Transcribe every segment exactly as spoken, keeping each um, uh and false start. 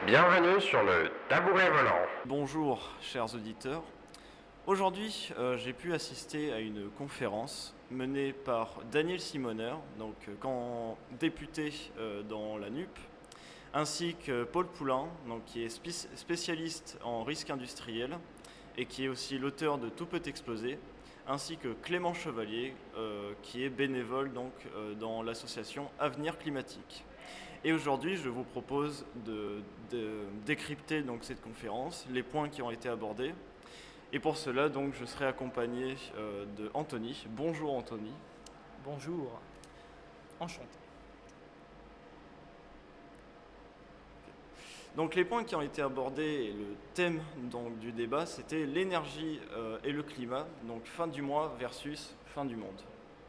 Bienvenue sur le tabouret volant. Bonjour chers auditeurs. Aujourd'hui, euh, j'ai pu assister à une conférence menée par Daniel Simoner, donc quand député euh, dans la N U P, ainsi que Paul Poulain, donc, qui est spé- spécialiste en risque industriel et qui est aussi l'auteur de Tout peut exploser, ainsi que Clément Chevalier, euh, qui est bénévole donc, euh, dans l'association Avenir Climatique. Et aujourd'hui, je vous propose de, de décrypter donc, cette conférence, les points qui ont été abordés. Et pour cela, donc, je serai accompagné euh, de Anthony. Bonjour Anthony. Bonjour. Enchanté. Donc les points qui ont été abordés et le thème donc, du débat, c'était l'énergie euh, et le climat, donc fin du mois versus fin du monde.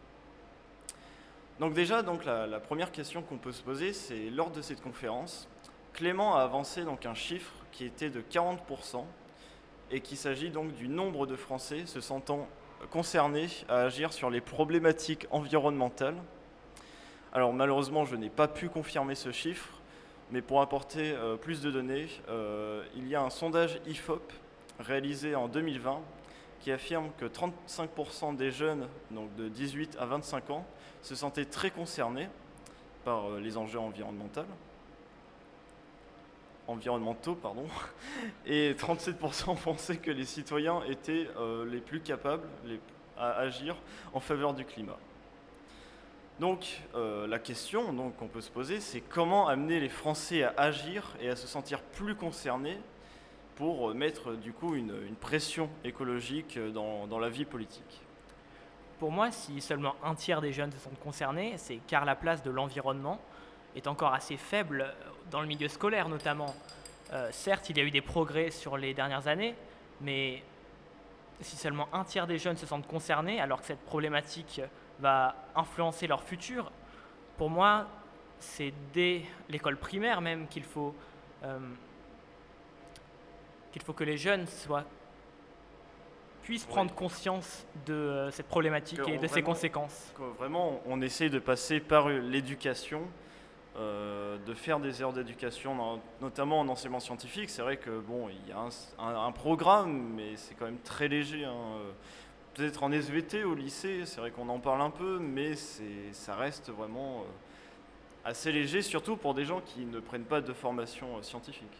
Donc déjà, donc, la, la première question qu'on peut se poser, c'est lors de cette conférence, Clément a avancé donc, un chiffre qui était de quarante pour cent et qu'il s'agit donc du nombre de Français se sentant concernés à agir sur les problématiques environnementales. Alors malheureusement, je n'ai pas pu confirmer ce chiffre, mais pour apporter euh, plus de données, euh, il y a un sondage I F O P réalisé en deux mille vingt qui affirme que trente-cinq pour cent des jeunes donc de dix-huit à vingt-cinq ans se sentaient très concernés par euh, les enjeux environnementaux, environnementaux pardon, et trente-sept pour cent pensaient que les citoyens étaient euh, les plus capables les, à agir en faveur du climat. Donc euh, la question donc, qu'on peut se poser, c'est comment amener les Français à agir et à se sentir plus concernés pour mettre du coup une, une pression écologique dans, dans la vie politique. Pour moi, si seulement un tiers des jeunes se sentent concernés, c'est car la place de l'environnement est encore assez faible dans le milieu scolaire notamment. Euh, certes, il y a eu des progrès sur les dernières années, mais si seulement un tiers des jeunes se sentent concernés, alors que cette problématique va influencer leur futur, pour moi, c'est dès l'école primaire même qu'il faut, euh, qu'il faut que les jeunes soient, puissent oui. prendre conscience de euh, cette problématique que et de vraiment, ses conséquences. Vraiment, on essaye de passer par l'éducation, euh, de faire des heures d'éducation, dans, notamment en enseignement scientifique. C'est vrai que bon, il y a un, un, un programme, mais c'est quand même très léger. Hein. Peut-être en S V T au lycée, c'est vrai qu'on en parle un peu, mais c'est, ça reste vraiment euh, assez léger, surtout pour des gens qui ne prennent pas de formation euh, scientifique.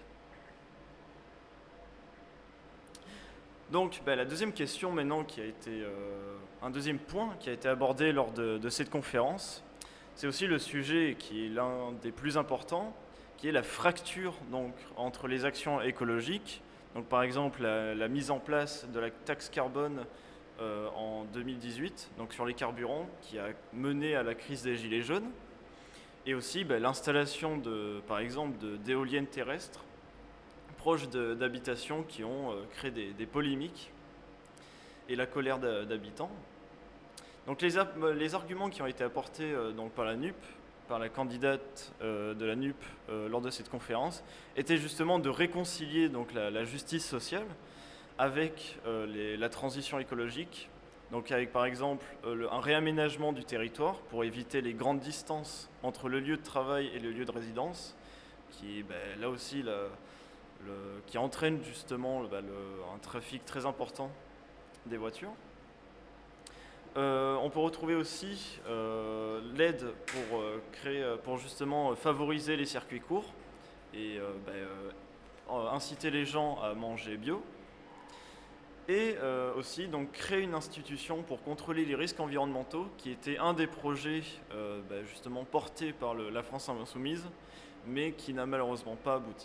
Donc, bah, la deuxième question maintenant, qui a été euh, un deuxième point qui a été abordé lors de, de cette conférence, c'est aussi le sujet qui est l'un des plus importants, qui est la fracture donc, entre les actions écologiques. Donc, par exemple, la, la mise en place de la taxe carbone euh, en deux mille dix-huit, donc sur les carburants, qui a mené à la crise des gilets jaunes, et aussi bah, l'installation, de, par exemple, de, d'éoliennes terrestres proches de, d'habitations qui ont euh, créé des, des polémiques et la colère d'habitants. Donc les, les arguments qui ont été apportés euh, donc par la N U P, par la candidate euh, de la N U P euh, lors de cette conférence, étaient justement de réconcilier donc, la, la justice sociale avec euh, les, la transition écologique, donc avec par exemple euh, le, un réaménagement du territoire pour éviter les grandes distances entre le lieu de travail et le lieu de résidence, qui ben, là aussi la, le, qui entraîne justement ben, le, un trafic très important des voitures. Euh, on peut retrouver aussi euh, l'aide pour, euh, créer, pour justement favoriser les circuits courts et euh, ben, euh, inciter les gens à manger bio. Et euh, aussi donc, créer une institution pour contrôler les risques environnementaux, qui était un des projets euh, bah, justement portés par le, la France Insoumise, mais qui n'a malheureusement pas abouti.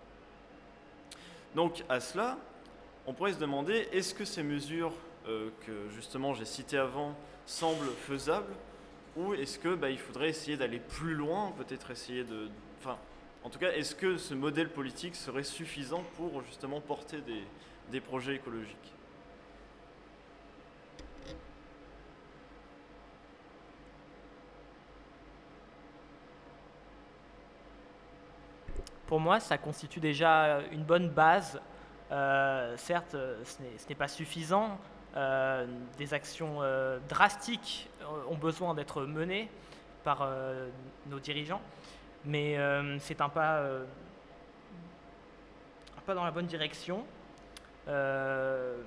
Donc à cela, on pourrait se demander, est-ce que ces mesures euh, que justement j'ai citées avant semblent faisables, ou est-ce que bah, il faudrait essayer d'aller plus loin, peut-être essayer de... Enfin, en tout cas, est-ce que ce modèle politique serait suffisant pour justement porter des, des projets écologiques ? Pour moi, ça constitue déjà une bonne base. Euh, certes, ce n'est, ce n'est pas suffisant. Euh, des actions euh, drastiques ont besoin d'être menées par euh, nos dirigeants, mais euh, c'est un pas euh, pas dans la bonne direction. Euh,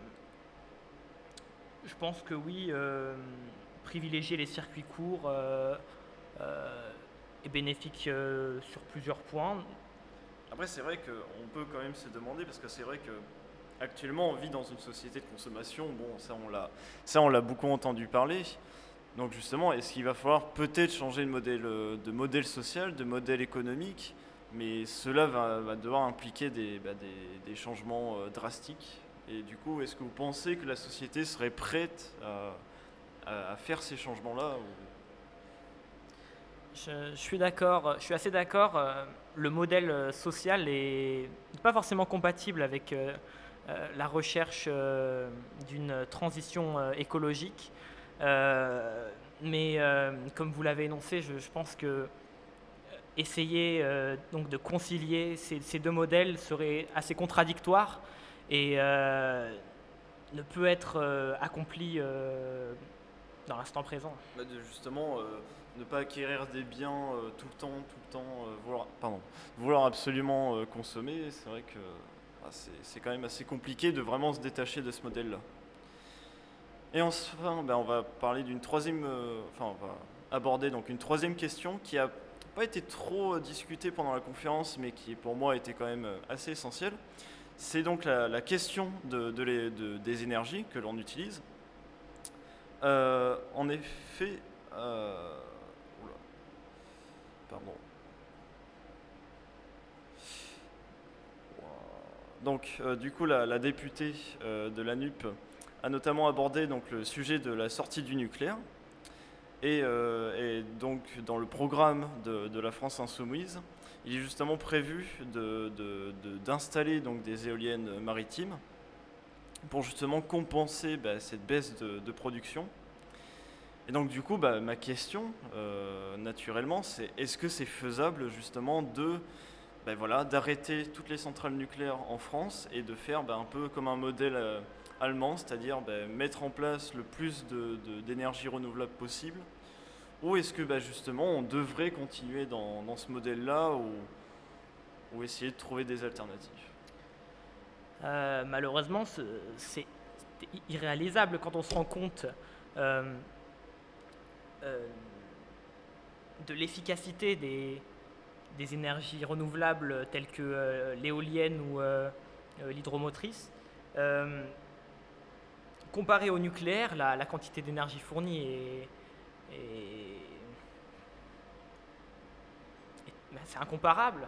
je pense que oui, euh, privilégier les circuits courts euh, euh, est bénéfique euh, sur plusieurs points. Après, c'est vrai qu'on peut quand même se demander, parce que c'est vrai que actuellement on vit dans une société de consommation, bon, ça on l'a, ça on l'a beaucoup entendu parler. Donc justement, est-ce qu'il va falloir peut-être changer de modèle, euh, de modèle social, de modèle économique, mais cela va, va devoir impliquer des, bah, des, des changements euh, drastiques. Et du coup, est-ce que vous pensez que la société serait prête à, à- à faire ces changements-là ou- Je, je suis d'accord, je suis assez d'accord. euh, Le modèle euh, social est pas forcément compatible avec euh, euh, la recherche euh, d'une transition euh, écologique. Euh, mais euh, comme vous l'avez énoncé, je, je pense que essayer euh, donc de concilier ces, ces deux modèles serait assez contradictoire et euh, ne peut être euh, accompli euh, dans l'instant présent. bah, de justement euh, ne pas acquérir des biens euh, tout le temps, tout le temps, euh, vouloir, pardon, vouloir absolument euh, consommer, c'est vrai que bah, c'est c'est quand même assez compliqué de vraiment se détacher de ce modèle-là. Et enfin, ben, on va parler d'une troisième, euh, enfin, on va aborder donc une troisième question qui a pas été trop euh, discutée pendant la conférence, mais qui pour moi était quand même euh, assez essentielle. C'est donc la, la question de, de les- de- des énergies que l'on utilise. Euh, en effet, euh, oula, pardon. Donc, euh, du coup, la, la députée euh, de l'A N U P a notamment abordé donc, le sujet de la sortie du nucléaire. Et, euh, et donc, dans le programme de, de la France Insoumise, il est justement prévu de- de- de- d'installer donc, des éoliennes maritimes pour justement compenser bah, cette baisse de, de production. Et donc, du coup, bah, ma question, euh, naturellement, c'est est-ce que c'est faisable justement de ben voilà, d'arrêter toutes les centrales nucléaires en France et de faire ben, un peu comme un modèle euh, allemand, c'est-à-dire ben, mettre en place le plus de, de- d'énergie renouvelable possible. Ou est-ce que ben, justement on devrait continuer dans, dans ce modèle-là ou, ou essayer de trouver des alternatives? Euh, malheureusement, ce- c'est c'est irréalisable quand on se rend compte euh, euh, de l'efficacité des, des énergies renouvelables telles que euh, l'éolienne ou euh, euh, l'hydromotrice. Euh, Comparé au nucléaire, la, la quantité d'énergie fournie est, est- est- ben, c'est incomparable.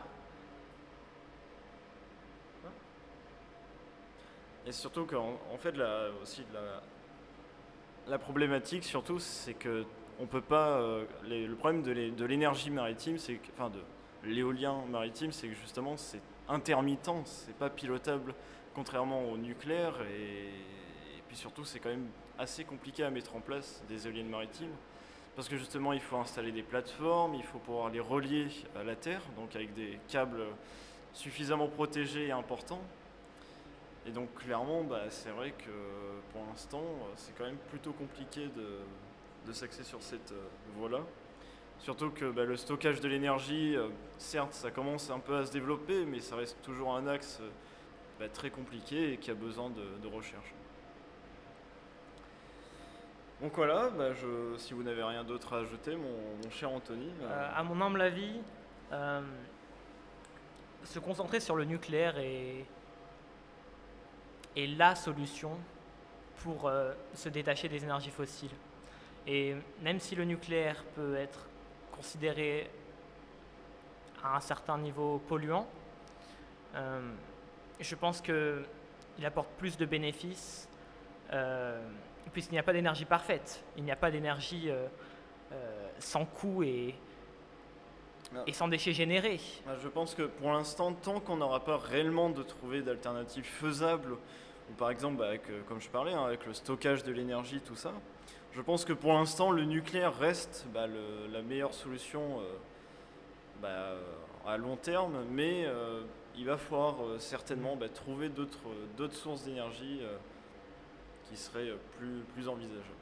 Et surtout qu'en en fait, la, aussi la, la problématique, surtout, c'est que on peut pas. euh, les- le problème de, l'é- de l'énergie maritime, c'est que, enfin de l'éolien maritime, c'est que justement c'est intermittent, c'est pas pilotable, contrairement au nucléaire. Et, et puis surtout, c'est quand même assez compliqué à mettre en place des éoliennes maritimes, parce que justement, il faut installer des plateformes, il faut pouvoir les relier à la terre, donc avec des câbles suffisamment protégés et importants. Et donc clairement, bah, c'est vrai que pour l'instant, euh, c'est quand même plutôt compliqué de, de s'axer sur cette euh, voie-là. Surtout que bah, le stockage de l'énergie, euh, certes, ça commence un peu à se développer, mais ça reste toujours un axe euh, bah, très compliqué et qui a besoin de, de recherche. Donc voilà, bah, je, si vous n'avez rien d'autre à ajouter, mon, mon cher Anthony. euh, Euh, à mon humble avis, euh, se concentrer sur le nucléaire est, est la solution pour euh, se détacher des énergies fossiles. Et même si le nucléaire peut être considéré à un certain niveau polluant, euh, je pense qu'il apporte plus de bénéfices euh, puisqu'il n'y a pas d'énergie parfaite. Il n'y a pas d'énergie euh, euh, sans coût et, Ah. et sans déchets générés. Bah, je pense que pour l'instant, tant qu'on n'aura pas réellement de trouver d'alternatives faisables, ou par exemple, bah, avec, euh, comme je parlais, hein, avec le stockage de l'énergie, tout ça, je pense que pour l'instant, le nucléaire reste bah, le- la meilleure solution euh, bah, euh, à long terme, mais euh, il va falloir euh, certainement bah, trouver d'autres d'autres sources d'énergie euh, qui seraient euh, plus, plus envisageables.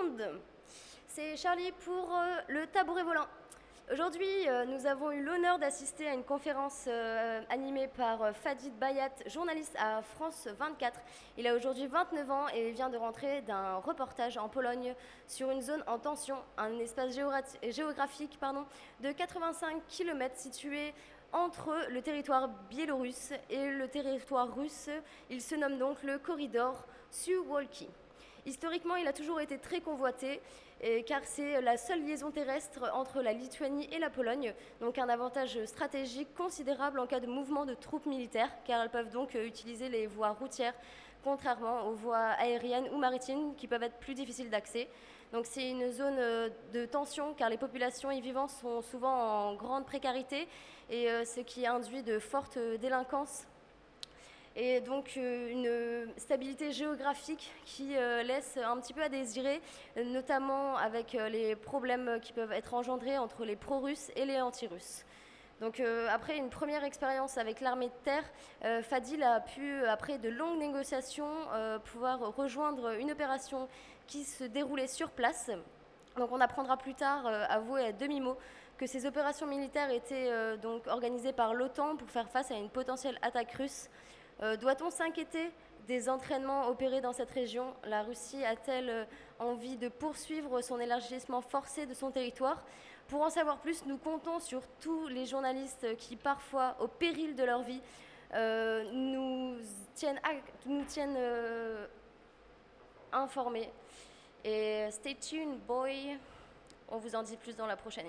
monde, c'est Charlie pour euh, le tabouret volant. Aujourd'hui, euh, nous avons eu l'honneur d'assister à une conférence euh, animée par euh, Fadil Bayat, journaliste à France vingt-quatre. Il a aujourd'hui vingt-neuf ans et vient de rentrer d'un reportage en Pologne sur une zone en tension, un espace géogra- géographique pardon, de quatre-vingt-cinq kilomètres situé entre le territoire biélorusse et le territoire russe. Il se nomme donc le corridor Suwalki. Historiquement, il a toujours été très convoité, et, car c'est la seule liaison terrestre entre la Lituanie et la Pologne, donc un avantage stratégique considérable en cas de mouvement de troupes militaires, car elles peuvent donc utiliser les voies routières, contrairement aux voies aériennes ou maritimes qui peuvent être plus difficiles d'accès. Donc c'est une zone de tension, car les populations y vivantes sont souvent en grande précarité, et ce qui induit de fortes délinquances. Et donc euh, une stabilité géographique qui euh, laisse un petit peu à désirer, notamment avec euh, les problèmes qui peuvent être engendrés entre les pro-russes et les anti-russes. Donc euh, après une première expérience avec l'armée de terre, euh, Fadil a pu, après de longues négociations, euh, pouvoir rejoindre une opération qui se déroulait sur place. Donc on apprendra plus tard, euh, avoué à demi-mot, que ces opérations militaires étaient euh, donc organisées par l'OTAN pour faire face à une potentielle attaque russe. Euh, doit-on s'inquiéter des entraînements opérés dans cette région? La Russie a-t-elle euh, envie de poursuivre son élargissement forcé de son territoire? Pour en savoir plus, nous comptons sur tous les journalistes qui, parfois, au péril de leur vie, euh, nous tiennent, nous tiennent euh, informés. Et stay tuned, boy. On vous en dit plus dans la prochaine.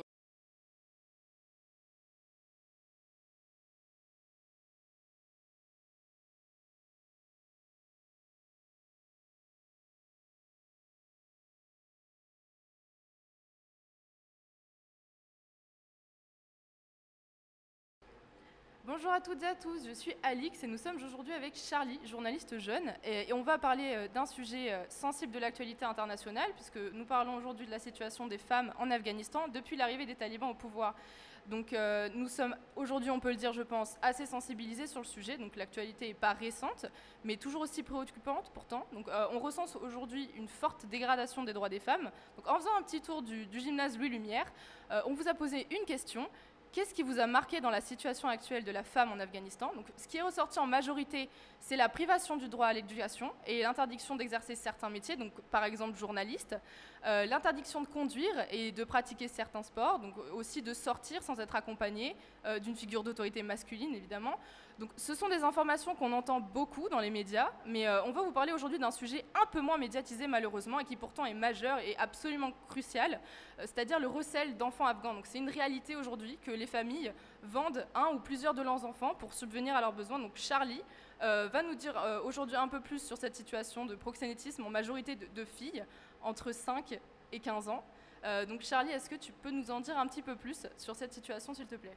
Bonjour à toutes et à tous, je suis Alix et nous sommes aujourd'hui avec Charlie, journaliste jeune, et, et on va parler d'un sujet sensible de l'actualité internationale puisque nous parlons aujourd'hui de la situation des femmes en Afghanistan depuis l'arrivée des talibans au pouvoir. Donc euh, nous sommes aujourd'hui, on peut le dire je pense, assez sensibilisés sur le sujet, donc l'actualité n'est pas récente mais toujours aussi préoccupante pourtant. Donc euh, on recense aujourd'hui une forte dégradation des droits des femmes. Donc en faisant un petit tour du, du gymnase Louis Lumière, euh, on vous a posé une question. Qu'est-ce qui vous a marqué dans la situation actuelle de la femme en Afghanistan? Donc, ce qui est ressorti en majorité, c'est la privation du droit à l'éducation et l'interdiction d'exercer certains métiers, donc par exemple journaliste, euh, l'interdiction de conduire et de pratiquer certains sports, donc aussi de sortir sans être accompagné euh, d'une figure d'autorité masculine évidemment. Donc, ce sont des informations qu'on entend beaucoup dans les médias, mais euh, on va vous parler aujourd'hui d'un sujet un peu moins médiatisé malheureusement et qui pourtant est majeur et absolument crucial, euh, c'est-à-dire le recel d'enfants afghans. Donc, c'est une réalité aujourd'hui que les familles vendent un ou plusieurs de leurs enfants pour subvenir à leurs besoins. Donc Charlie euh, va nous dire euh, aujourd'hui un peu plus sur cette situation de proxénétisme en majorité de, de filles entre cinq et quinze ans. Euh, donc Charlie, est-ce que tu peux nous en dire un petit peu plus sur cette situation s'il te plaît?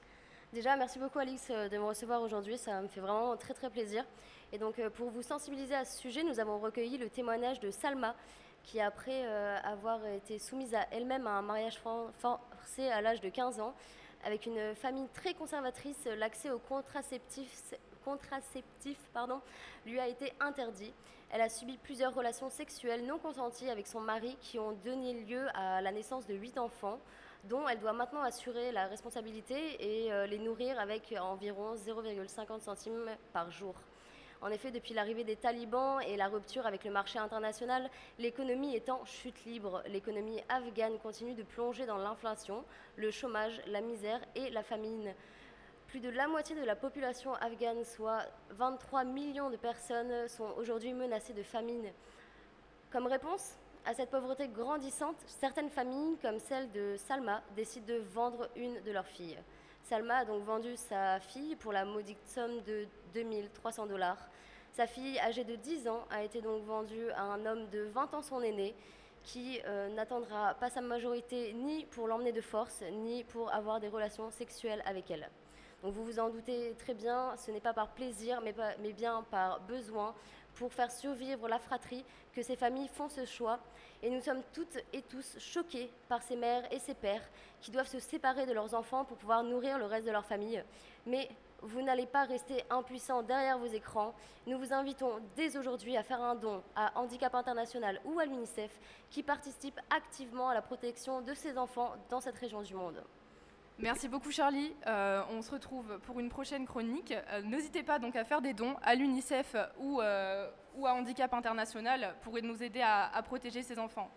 Déjà, merci beaucoup Alix de me recevoir aujourd'hui, ça me fait vraiment très très plaisir. Et donc pour vous sensibiliser à ce sujet, nous avons recueilli le témoignage de Salma, qui après euh, avoir été soumise à elle-même à un mariage forcé à l'âge de quinze ans, avec une famille très conservatrice, l'accès aux contraceptifs, contraceptifs pardon, lui a été interdit. Elle a subi plusieurs relations sexuelles non consenties avec son mari qui ont donné lieu à la naissance de huit enfants, dont elle doit maintenant assurer la responsabilité et euh, les nourrir avec environ zéro virgule cinquante centimes par jour. En effet, depuis l'arrivée des talibans et la rupture avec le marché international, l'économie est en chute libre. L'économie afghane continue de plonger dans l'inflation, le chômage, la misère et la famine. Plus de la moitié de la population afghane, soit vingt-trois millions de personnes, sont aujourd'hui menacées de famine. Comme réponse à cette pauvreté grandissante, certaines familles, comme celle de Salma, décident de vendre une de leurs filles. Salma a donc vendu sa fille pour la modique somme de deux mille trois cents dollars. Sa fille, âgée de dix ans, a été donc vendue à un homme de vingt ans, son aîné, qui euh, n'attendra pas sa majorité ni pour l'emmener de force, ni pour avoir des relations sexuelles avec elle. Donc vous vous en doutez très bien, ce n'est pas par plaisir, mais, pas, mais bien par besoin pour faire survivre la fratrie que ces familles font ce choix. Et nous sommes toutes et tous choqués par ces mères et ces pères qui doivent se séparer de leurs enfants pour pouvoir nourrir le reste de leur famille. Mais vous n'allez pas rester impuissants derrière vos écrans. Nous vous invitons dès aujourd'hui à faire un don à Handicap International ou à l'UNICEF qui participent activement à la protection de ces enfants dans cette région du monde. Merci beaucoup Charlie, euh, on se retrouve pour une prochaine chronique. Euh, n'hésitez pas donc à faire des dons à l'UNICEF ou, euh, ou à Handicap International pour nous aider à, à protéger ces enfants.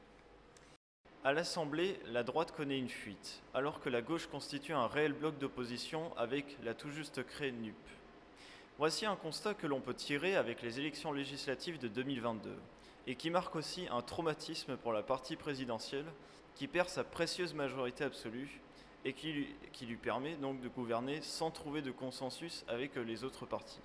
À l'Assemblée, la droite connaît une fuite, alors que la gauche constitue un réel bloc d'opposition avec la tout juste créée N U P. Voici un constat que l'on peut tirer avec les élections législatives de deux mille vingt-deux, et qui marque aussi un traumatisme pour la partie présidentielle, qui perd sa précieuse majorité absolue, et qui lui, qui lui permet donc de gouverner sans trouver de consensus avec les autres partis.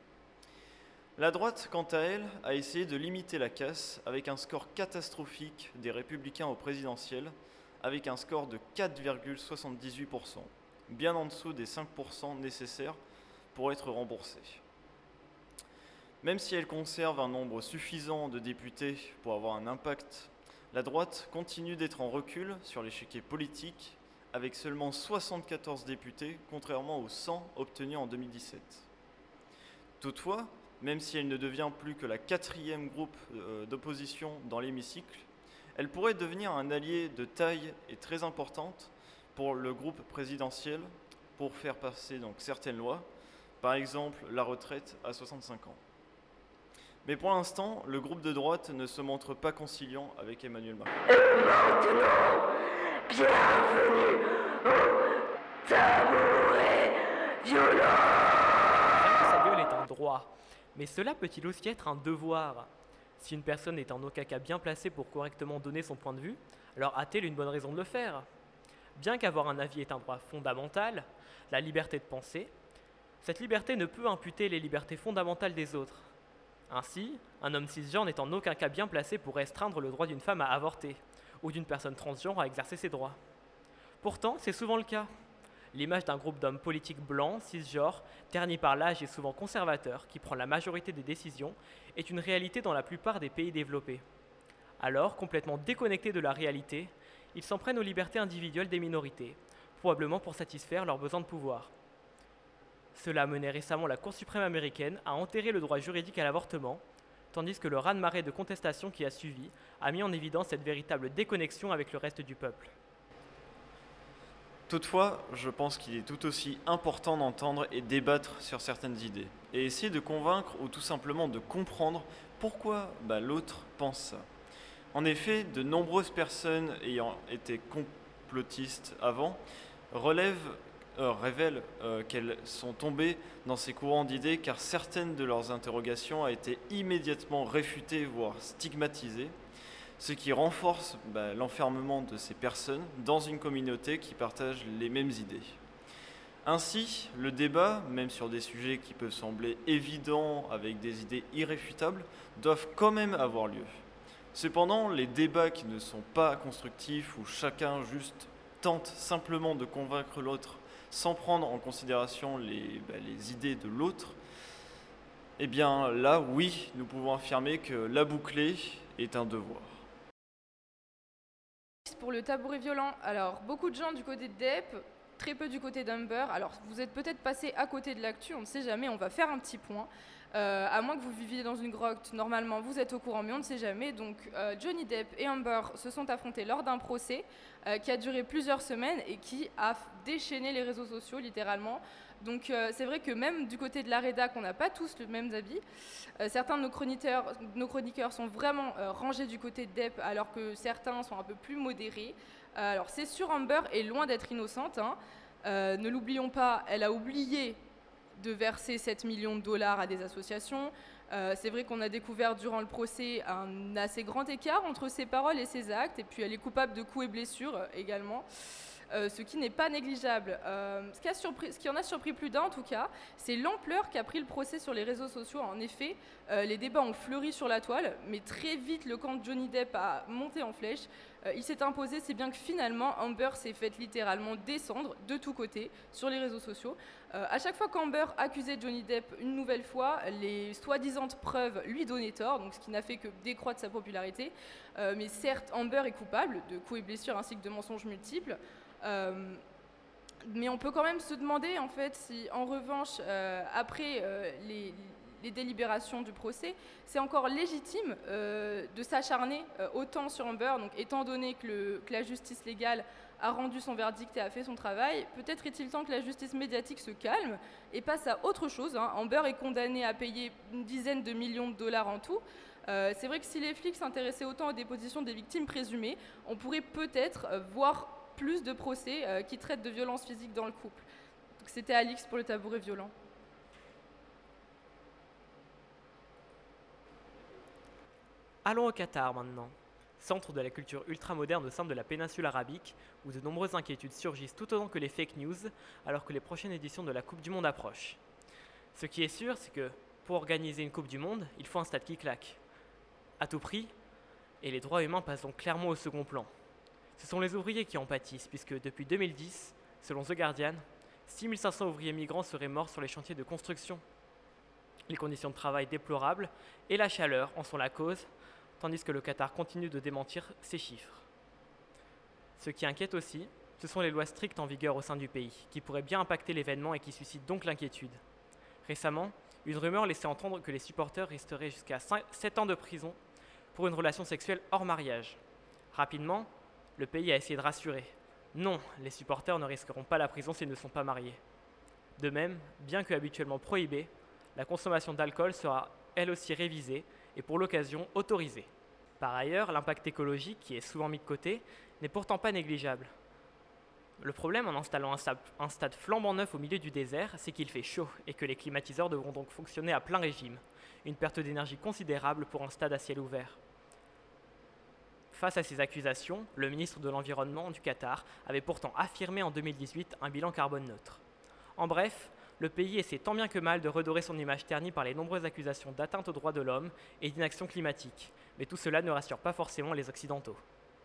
La droite, quant à elle, a essayé de limiter la casse avec un score catastrophique des Républicains au présidentiel, avec un score de quatre virgule soixante-dix-huit pour cent, bien en dessous des cinq pour cent nécessaires pour être remboursée. Même si elle conserve un nombre suffisant de députés pour avoir un impact, la droite continue d'être en recul sur l'échiquier politique, avec seulement soixante-quatorze députés, contrairement aux cent obtenus en deux mille dix-sept. Toutefois, même si elle ne devient plus que la quatrième groupe d'opposition dans l'hémicycle, elle pourrait devenir un allié de taille et très importante pour le groupe présidentiel pour faire passer donc certaines lois, par exemple la retraite à soixante-cinq ans. Mais pour l'instant, le groupe de droite ne se montre pas conciliant avec Emmanuel Macron. Et maintenant, bienvenue au tabouret violent. Bien que sa gueule est un droit, mais cela peut-il aussi être un devoir? Si une personne est en aucun cas bien placée pour correctement donner son point de vue, alors a-t-elle une bonne raison de le faire? Bien qu'avoir un avis est un droit fondamental, la liberté de penser, cette liberté ne peut imputer les libertés fondamentales des autres. Ainsi, un homme cisgenre n'est en aucun cas bien placé pour restreindre le droit d'une femme à avorter, ou d'une personne transgenre à exercer ses droits. Pourtant, c'est souvent le cas. L'image d'un groupe d'hommes politiques blancs, cisgenres, ternis par l'âge et souvent conservateur, qui prend la majorité des décisions, est une réalité dans la plupart des pays développés. Alors, complètement déconnectés de la réalité, ils s'en prennent aux libertés individuelles des minorités, probablement pour satisfaire leurs besoins de pouvoir. Cela a mené récemment la Cour suprême américaine à enterrer le droit juridique à l'avortement, tandis que le raz-de-marée de contestation qui a suivi a mis en évidence cette véritable déconnexion avec le reste du peuple. Toutefois, je pense qu'il est tout aussi important d'entendre et débattre sur certaines idées, et essayer de convaincre ou tout simplement de comprendre pourquoi bah, l'autre pense ça. En effet, de nombreuses personnes ayant été complotistes avant relèvent Euh, révèlent euh, qu'elles sont tombées dans ces courants d'idées car certaines de leurs interrogations ont été immédiatement réfutées, voire stigmatisées, ce qui renforce bah, l'enfermement de ces personnes dans une communauté qui partage les mêmes idées. Ainsi, le débat, même sur des sujets qui peuvent sembler évidents avec des idées irréfutables, doivent quand même avoir lieu. Cependant, les débats qui ne sont pas constructifs, où chacun juste tente simplement de convaincre l'autre sans prendre en considération les, bah, les idées de l'autre, eh bien là, oui, nous pouvons affirmer que la bouclée est un devoir. Pour le tabouret violent, alors beaucoup de gens du côté de D E P, très peu du côté d'Amber. Alors vous êtes peut-être passé à côté de l'actu, on ne sait jamais, on va faire un petit point. Euh, à moins que vous viviez dans une grotte, normalement vous êtes au courant, mais on ne sait jamais. Donc euh, Johnny Depp et Amber se sont affrontés lors d'un procès euh, qui a duré plusieurs semaines et qui a déchaîné les réseaux sociaux littéralement. Donc euh, c'est vrai que même du côté de la rédac, on n'a pas tous le même avis. Euh, certains de nos chroniqueurs, nos chroniqueurs sont vraiment euh, rangés du côté de Depp, alors que certains sont un peu plus modérés. Euh, alors c'est sûr, Amber est loin d'être innocente. Hein. Euh, ne l'oublions pas, elle a oublié de verser sept millions de dollars à des associations. Euh, c'est vrai qu'on a découvert durant le procès un assez grand écart entre ses paroles et ses actes, et puis elle est coupable de coups et blessures euh, également. Euh, ce qui n'est pas négligeable. Euh, ce, qui a surpris, ce qui en a surpris plus d'un en tout cas, c'est l'ampleur qu'a pris le procès sur les réseaux sociaux. En effet, euh, les débats ont fleuri sur la toile, mais très vite le camp de Johnny Depp a monté en flèche. Euh, il s'est imposé, c'est bien que finalement, Amber s'est faite littéralement descendre de tous côtés sur les réseaux sociaux. Euh, à chaque fois qu'Amber accusait Johnny Depp une nouvelle fois, les soi-disant preuves lui donnaient tort, donc ce qui n'a fait que décroître sa popularité. Euh, mais certes, Amber est coupable de coups et blessures ainsi que de mensonges multiples. Euh, mais on peut quand même se demander, en fait, si en revanche, euh, après euh, les, les délibérations du procès, c'est encore légitime euh, de s'acharner euh, autant sur Amber, donc étant donné que, le, que la justice légale a rendu son verdict et a fait son travail, peut-être est-il temps que la justice médiatique se calme et passe à autre chose. Hein. Amber est condamnée à payer une dizaine de millions de dollars en tout. Euh, c'est vrai que si les flics s'intéressaient autant aux dépositions des victimes présumées, on pourrait peut-être euh, voir plus de procès euh, qui traitent de violences physiques dans le couple. Donc, c'était Alix pour le tabouret violent. Allons au Qatar maintenant, centre de la culture ultramoderne au sein de la péninsule arabique, où de nombreuses inquiétudes surgissent tout autant que les fake news, alors que les prochaines éditions de la Coupe du Monde approchent. Ce qui est sûr, c'est que pour organiser une Coupe du Monde, il faut un stade qui claque. À tout prix, et les droits humains passent donc clairement au second plan. Ce sont les ouvriers qui en pâtissent, puisque depuis deux mille dix, selon The Guardian, six mille cinq cents ouvriers migrants seraient morts sur les chantiers de construction. Les conditions de travail déplorables et la chaleur en sont la cause, tandis que le Qatar continue de démentir ces chiffres. Ce qui inquiète aussi, ce sont les lois strictes en vigueur au sein du pays, qui pourraient bien impacter l'événement et qui suscitent donc l'inquiétude. Récemment, une rumeur laissait entendre que les supporters risqueraient jusqu'à sept ans de prison pour une relation sexuelle hors mariage. Rapidement, le pays a essayé de rassurer. Non, les supporters ne risqueront pas la prison s'ils ne sont pas mariés. De même, bien que habituellement prohibée, la consommation d'alcool sera elle aussi révisée et pour l'occasion autorisée. Par ailleurs, l'impact écologique, qui est souvent mis de côté, n'est pourtant pas négligeable. Le problème en installant un stade, un stade flambant neuf au milieu du désert, c'est qu'il fait chaud et que les climatiseurs devront donc fonctionner à plein régime. Une perte d'énergie considérable pour un stade à ciel ouvert. Face à ces accusations, le ministre de l'Environnement du Qatar avait pourtant affirmé en deux mille dix-huit un bilan carbone neutre. En bref, le pays essaie tant bien que mal de redorer son image ternie par les nombreuses accusations d'atteinte aux droits de l'homme et d'inaction climatique, mais tout cela ne rassure pas forcément les Occidentaux.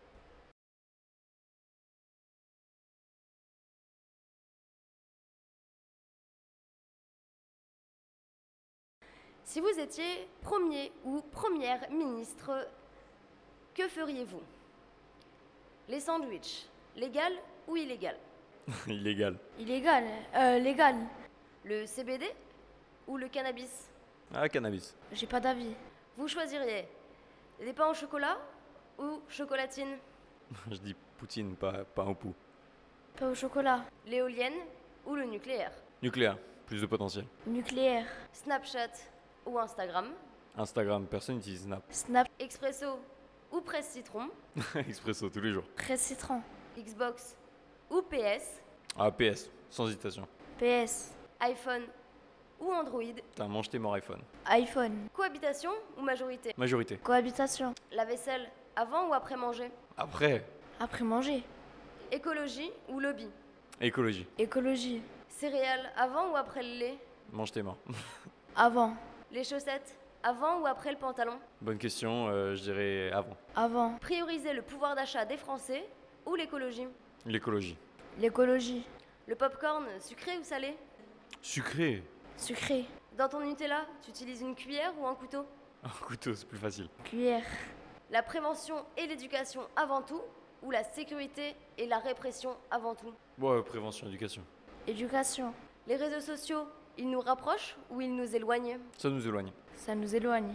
Si vous étiez premier ou première ministre, que feriez-vous? Les sandwichs, légal ou illégal? Illégal. Illégal, euh, légal. Le C B D ou le cannabis? Ah, cannabis. J'ai pas d'avis. Vous choisiriez des pains au chocolat ou chocolatine? Je dis poutine, pas, pas un pou. Pas au chocolat. L'éolienne ou le nucléaire? Nucléaire, plus de potentiel. Nucléaire. Snapchat ou Instagram? Instagram, personne n'utilise Snap. Snap. Expresso ou presse citron? Expresso, tous les jours. Presse citron. Xbox ou P S? Ah, P S, sans hésitation. P S. iPhone ou Android? T'as mange tes morts iPhone. iPhone. Cohabitation ou majorité? Majorité. Cohabitation. La vaisselle avant ou après manger? Après, Après manger. Écologie ou lobby? écologie. Écologie. Céréales avant ou après le lait? Mange tes morts. Avant. Les chaussettes avant ou après le pantalon? Bonne question, euh, je dirais avant. Avant. Prioriser le pouvoir d'achat des Français ou l'écologie? L'écologie. L'écologie. Le popcorn sucré ou salé? Sucré. Sucré. Dans ton Nutella, tu utilises une cuillère ou un couteau? Un couteau, c'est plus facile. Cuillère. La prévention et l'éducation avant tout ou la sécurité et la répression avant tout? Ouais, prévention, éducation. Éducation. Les réseaux sociaux, ils nous rapprochent ou ils nous éloignent? Ça nous éloigne. Ça nous éloigne.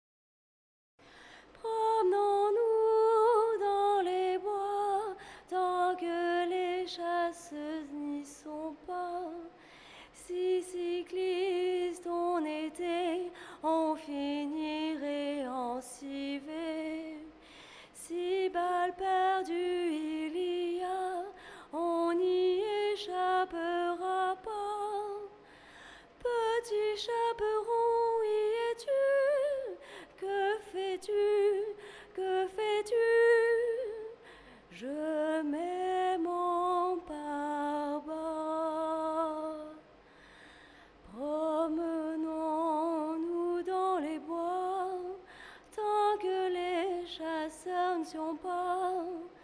Promenons-nous dans les bois tant que les chasseuses n'y sont pas. Si cyclistes on était, on finirait en civet. Si balles perdues il y a, on n'y échappera pas. Petit chaperon, y es-tu? Que fais-tu? Que fais-tu? Je mets mon pare-bas. Promenons-nous dans les bois tant que les chasseurs ne sont pas.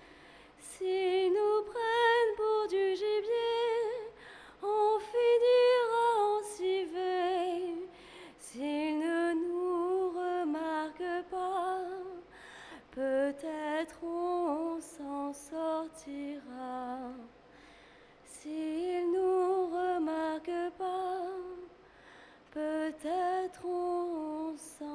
peut-être ensemble.